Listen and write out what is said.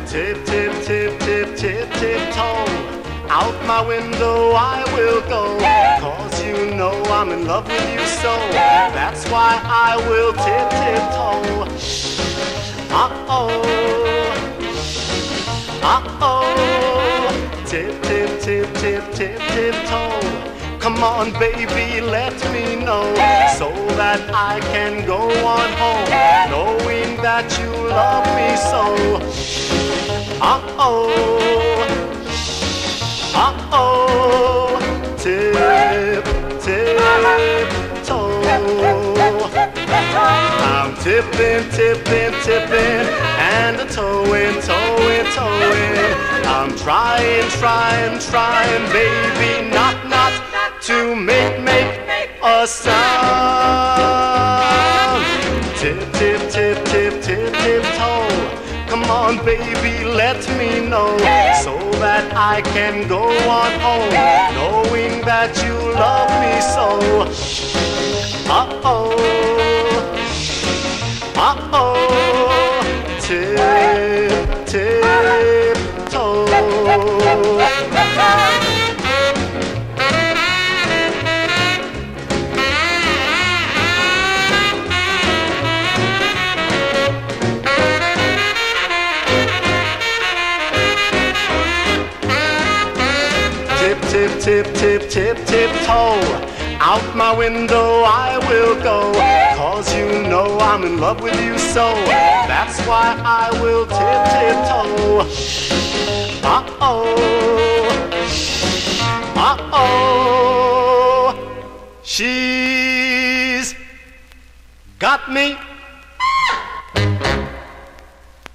Tip, tip, tip, tip, tip, tiptoe. Out my window I will go, 'cause you know I'm in love with you so. That's why I will tip, tiptoe. Uh-oh, uh-oh. Tip, tip, tip, tip, tip, tiptoe. Come on, baby, let me know, so that I can go on home, knowing that you love me so. Uh-oh, uh-oh. Tip, tip, toe. I'm tipping, tipping, tipping, and a toeing, toeing, toeing. I'm trying, trying, trying, baby, not to make a sound. Tip, tip, tip, tip, tip, tip, toe. Come on, baby, let me know, so that I can go on home, knowing that you love me so. Uh-oh, uh-oh. Tip, tip, toe. Tip, tip, tip, tip, tiptoe. Out my window I will go, 'cause you know I'm in love with you so. That's why I will tip, tiptoe. Uh-oh, uh-oh. She's got me